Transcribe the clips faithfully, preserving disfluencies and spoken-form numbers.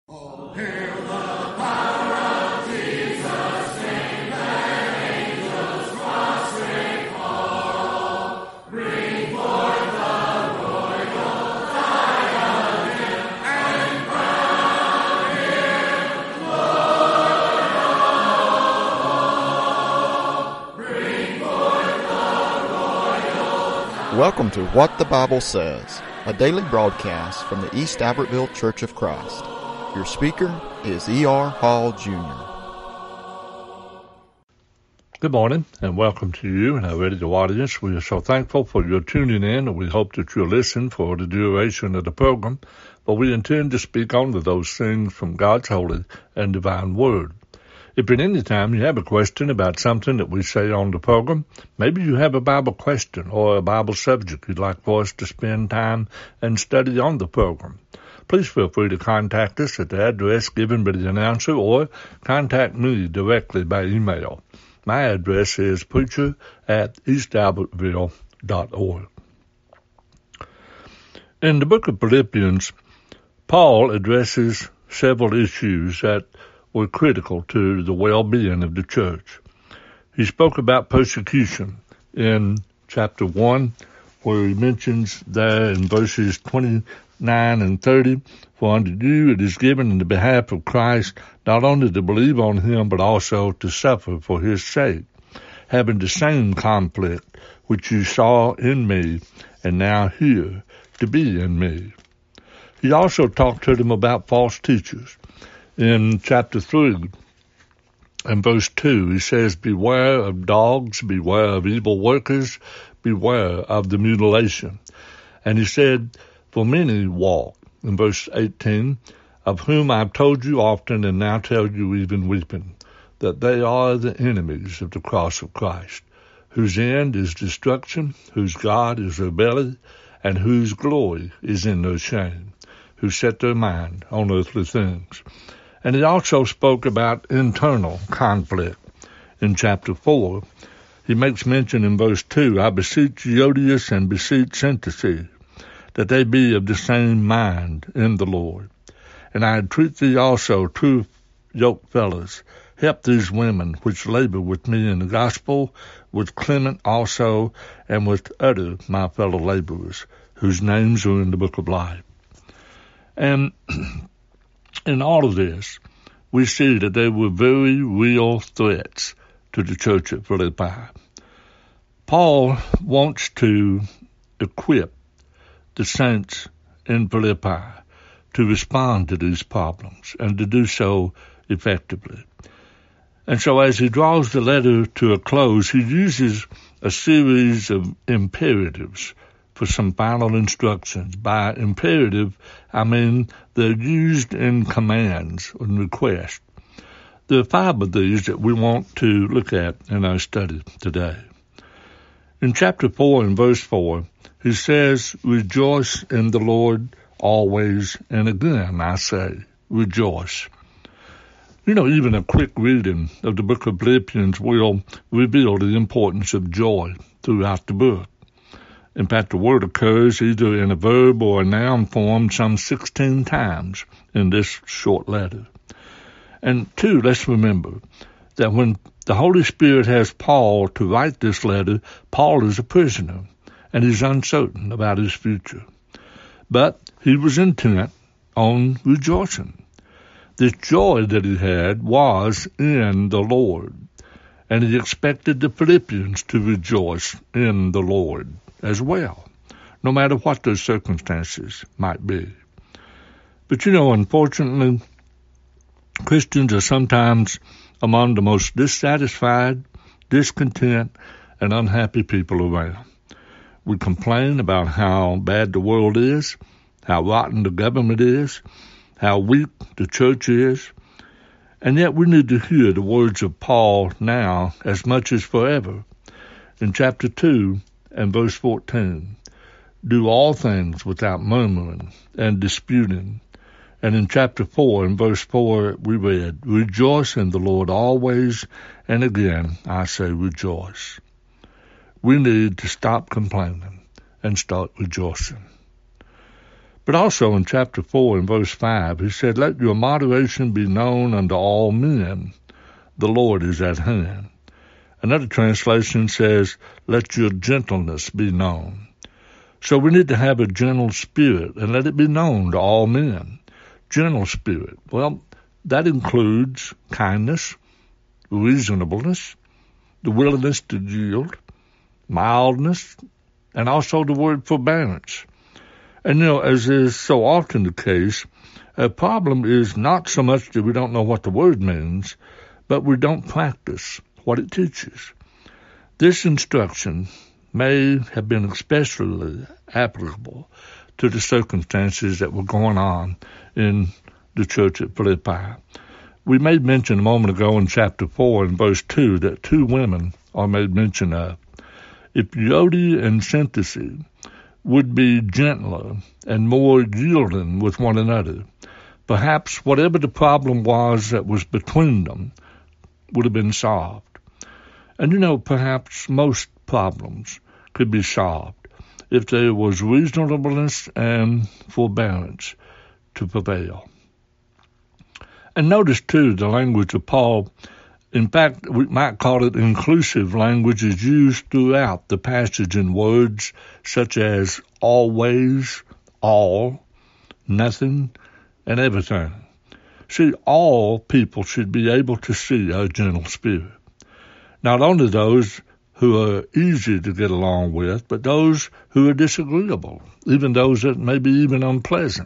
Oh, hail the power of Jesus' name, let angels prostrate fall. Bring forth the royal diadem and crown him Lord of all. Bring forth the royal diadem. Welcome to What the Bible Says, a daily broadcast from the East Albertville Church of Christ. Your speaker is E R Hall, Junior Good morning, and welcome to you and our radio audience. We are so thankful for your tuning in, and we hope that you'll listen for the duration of the program, but we intend to speak only those things from God's holy and divine word. If at any time you have a question about something that we say on the program, maybe you have a Bible question or a Bible subject you'd like for us to spend time and study on the program, please feel free to contact us at the address given by the announcer or contact me directly by email. My address is preacher at east albertville dot org. In the book of Philippians, Paul addresses several issues that were critical to the well-being of the church. He spoke about persecution in chapter one, where he mentions there in verses twenty-nine and thirty, for unto you it is given in the behalf of Christ not only to believe on him, but also to suffer for his sake, having the same conflict which you saw in me and now hear to be in me. He also talked to them about false teachers. In chapter three and verse two, he says, beware of dogs, beware of evil workers, beware of the mutilation. And he said, for many walk, in verse eighteen, of whom I've told you often and now tell you even weeping, that they are the enemies of the cross of Christ, whose end is destruction, whose God is their belly, and whose glory is in their shame, who set their mind on earthly things. And he also spoke about internal conflict. In chapter four, he makes mention in verse two, I beseech Euodias and beseech Syntyche, that they be of the same mind in the Lord. And I entreat thee also, true yoke fellows, help these women which labor with me in the gospel, with Clement also, and with other my fellow laborers, whose names are in the book of life. And in all of this, we see that there were very real threats to the church at Philippi. Paul wants to equip the saints in Philippi to respond to these problems and to do so effectively. And so as he draws the letter to a close, he uses a series of imperatives for some final instructions. By imperative, I mean they're used in commands and requests. There are five of these that we want to look at in our study today. In chapter four and verse four, he says, rejoice in the Lord always, and again I say, rejoice. You know, even a quick reading of the book of Philippians will reveal the importance of joy throughout the book. In fact, the word occurs either in a verb or a noun form some sixteen times in this short letter. And two, let's remember that when the Holy Spirit has Paul to write this letter, Paul is a prisoner, and he's uncertain about his future. But he was intent on rejoicing. This joy that he had was in the Lord, and he expected the Philippians to rejoice in the Lord as well, no matter what those circumstances might be. But you know, unfortunately, Christians are sometimes among the most dissatisfied, discontent, and unhappy people around. We complain about how bad the world is, how rotten the government is, how weak the church is, and yet we need to hear the words of Paul now as much as forever. In chapter two and verse fourteen, do all things without murmuring and disputing. And in chapter four and verse four we read, rejoice in the Lord always, and again I say rejoice. We need to stop complaining and start rejoicing. But also in chapter four and verse five, he said, let your moderation be known unto all men. The Lord is at hand. Another translation says, let your gentleness be known. So we need to have a gentle spirit and let it be known to all men. Gentle spirit. Well, that includes kindness, reasonableness, the willingness to yield, mildness, and also the word forbearance. And, you know, as is so often the case, a problem is not so much that we don't know what the word means, but we don't practice what it teaches. This instruction may have been especially applicable to the circumstances that were going on in the church at Philippi. We made mention a moment ago in chapter four and verse two that two women are made mention of. If Euodia and Syntyche would be gentler and more yielding with one another, perhaps whatever the problem was that was between them would have been solved. And you know, perhaps most problems could be solved if there was reasonableness and forbearance to prevail. And notice, too, the language of Paul. In fact, we might call it inclusive language is used throughout the passage in words such as always, all, nothing, and everything. See, all people should be able to see a gentle spirit. Not only those who are easy to get along with, but those who are disagreeable, even those that may be even unpleasant.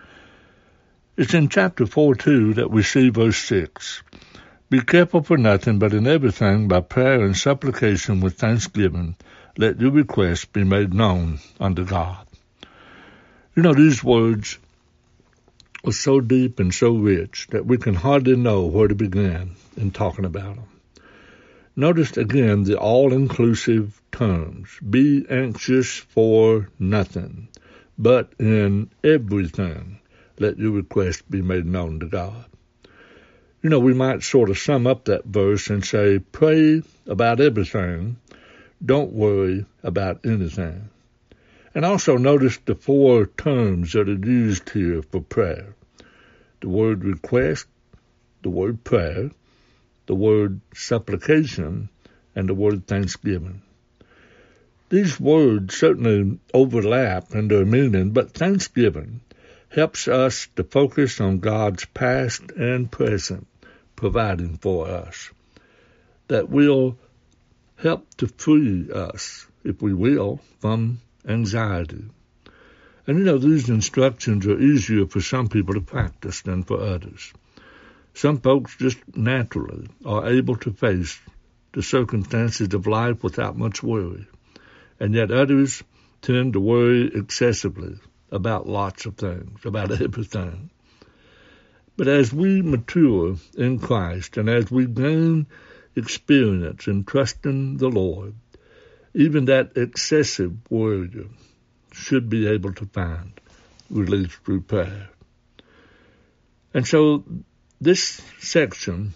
It's in chapter four, too, that we see verse six. Be careful for nothing, but in everything, by prayer and supplication with thanksgiving, let your requests be made known unto God. You know, these words are so deep and so rich that we can hardly know where to begin in talking about them. Notice again the all-inclusive terms. Be anxious for nothing, but in everything, let your request be made known to God. You know, we might sort of sum up that verse and say, pray about everything, don't worry about anything. And also notice the four terms that are used here for prayer. The word request, the word prayer, the word supplication, and the word thanksgiving. These words certainly overlap in their meaning, but thanksgiving helps us to focus on God's past and present providing for us. That will help to free us, if we will, from anxiety. And you know, these instructions are easier for some people to practice than for others. Some folks just naturally are able to face the circumstances of life without much worry, and yet others tend to worry excessively about lots of things, about everything. But as we mature in Christ and as we gain experience in trusting the Lord, even that excessive worry should be able to find relief through prayer. And so this section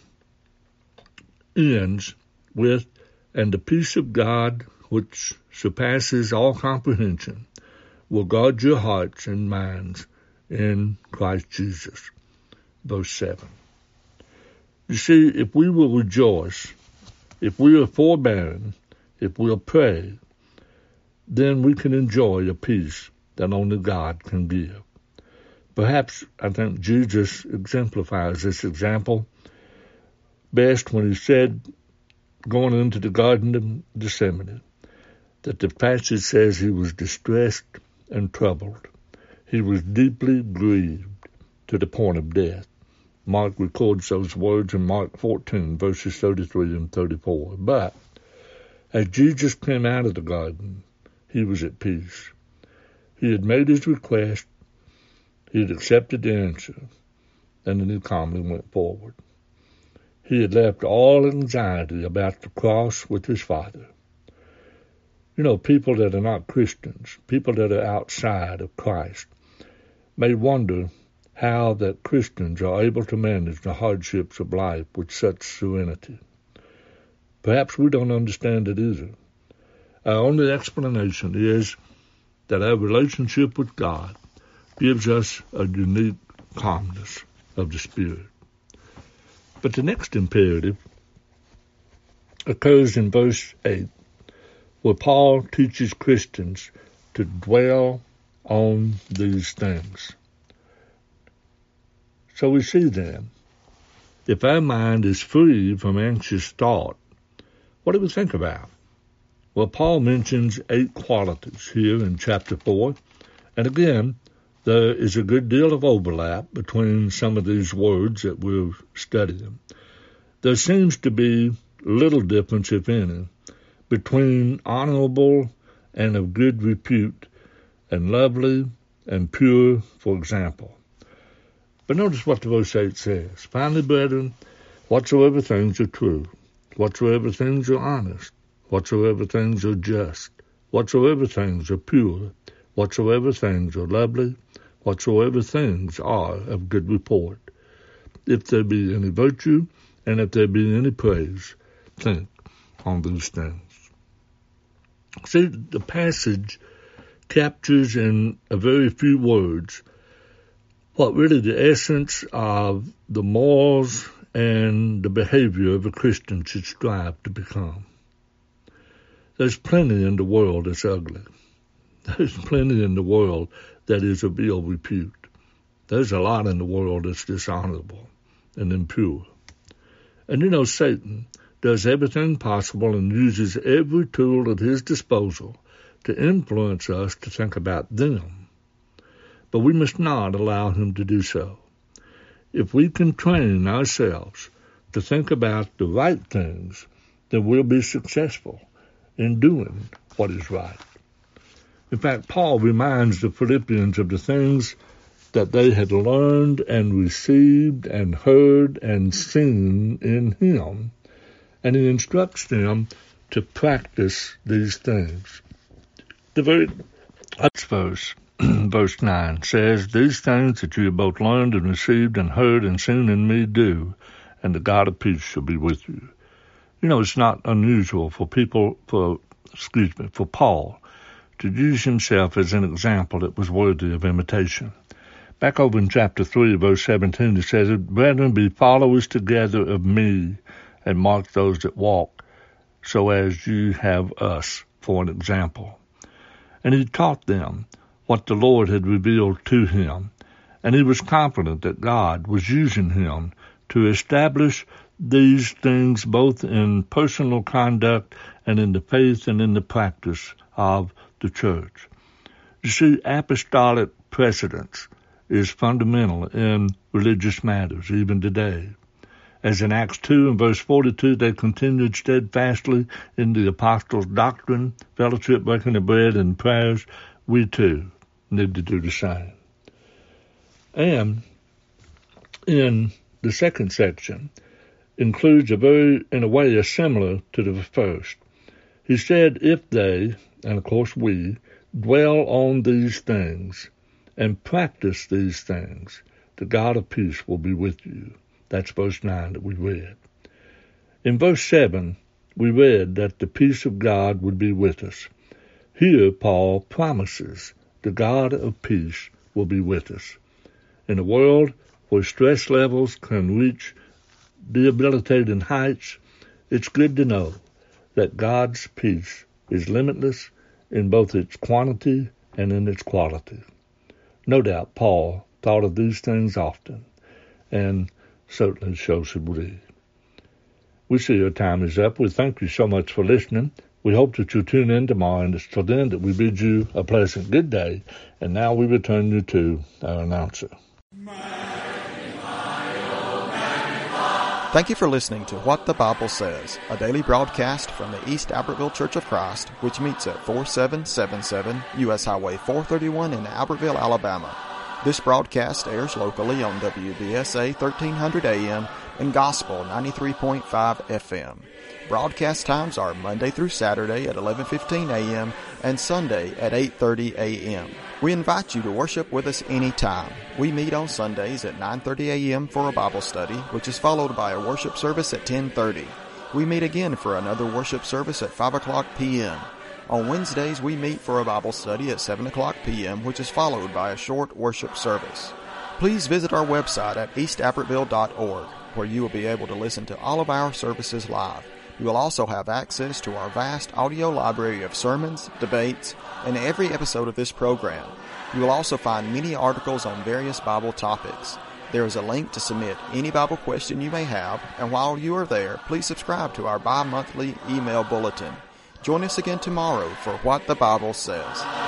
ends with, and the peace of God, which surpasses all comprehension, will guard your hearts and minds in Christ Jesus. Verse seven. You see, if we will rejoice, if we are forbearing, if we'll pray, then we can enjoy a peace that only God can give. Perhaps, I think Jesus exemplifies this example best when he said, going into the Garden of Gethsemane, that the passage says he was distressed and troubled. He was deeply grieved to the point of death. Mark records those words in Mark fourteen, verses thirty-three and thirty-four. But as Jesus came out of the garden, he was at peace. He had made his request, he had accepted the answer, and then he calmly went forward. He had left all anxiety about the cross with his Father. You know, people that are not Christians, people that are outside of Christ, may wonder how that Christians are able to manage the hardships of life with such serenity. Perhaps we don't understand it either. Our only explanation is that our relationship with God gives us a unique calmness of the spirit. But the next imperative occurs in verse eight, where Paul teaches Christians to dwell on these things. So we see then, if our mind is free from anxious thought, what do we think about? Well, Paul mentions eight qualities here in chapter four, and again, there is a good deal of overlap between some of these words that we're studying. There seems to be little difference, if any, between honorable and of good repute, and lovely and pure, for example. But notice what the verse eight says. Finally, brethren, whatsoever things are true, whatsoever things are honest, whatsoever things are just, whatsoever things are pure, whatsoever things are lovely, whatsoever things are of good report, if there be any virtue, and if there be any praise, think on these things. See, the passage captures in a very few words what really the essence of the morals and the behavior of a Christian should strive to become. There's plenty in the world that's ugly. There's plenty in the world that is of ill repute. There's a lot in the world that's dishonorable and impure. And you know, Satan does everything possible and uses every tool at his disposal to influence us to think about them. But we must not allow him to do so. If we can train ourselves to think about the right things, then we'll be successful in doing what is right. In fact, Paul reminds the Philippians of the things that they had learned and received and heard and seen in him, and he instructs them to practice these things. The very next verse, verse nine, says, These things that you have both learned and received and heard and seen in me do, and the God of peace shall be with you. You know, it's not unusual for people, for, excuse me, for Paul to use himself as an example that was worthy of imitation. Back over in chapter three, verse seventeen, it says, Brethren, be followers together of me, and mark those that walk, so as you have us for an example. And he taught them what the Lord had revealed to him, and he was confident that God was using him to establish these things both in personal conduct and in the faith and in the practice of the church. You see, apostolic precedence is fundamental in religious matters, even today. As in Acts two and verse forty-two, they continued steadfastly in the apostles' doctrine, fellowship, breaking of bread, and prayers. We too need to do the same. And in the second section includes a very, in a way, is similar to the first. He said, if they, and of course we, dwell on these things and practice these things, the God of peace will be with you. That's verse nine that we read. In verse seven, we read that the peace of God would be with us. Here, Paul promises the God of peace will be with us. In a world where stress levels can reach debilitating heights, it's good to know that God's peace is limitless in both its quantity and in its quality. No doubt Paul thought of these things often, and certainly so should we. We see our time is up. We thank you so much for listening. We hope that you'll tune in tomorrow, and it's till then that we bid you a pleasant good day. And now we return you to our announcer. Thank you for listening to What the Bible Says, a daily broadcast from the East Albertville Church of Christ, which meets at forty-seven seventy-seven U S Highway four thirty-one in Albertville, Alabama. This broadcast airs locally on W B S A thirteen hundred A M and Gospel ninety-three point five F M. Broadcast times are Monday through Saturday at eleven fifteen A M and Sunday at eight thirty A M. We invite you to worship with us anytime. We meet on Sundays at nine thirty A M for a Bible study, which is followed by a worship service at ten thirty. We meet again for another worship service at five o'clock P M On Wednesdays, we meet for a Bible study at seven o'clock p.m., which is followed by a short worship service. Please visit our website at east albertville dot org, where you will be able to listen to all of our services live. You will also have access to our vast audio library of sermons, debates, and every episode of this program. You will also find many articles on various Bible topics. There is a link to submit any Bible question you may have, and while you are there, please subscribe to our bi-monthly email bulletin. Join us again tomorrow for What the Bible Says.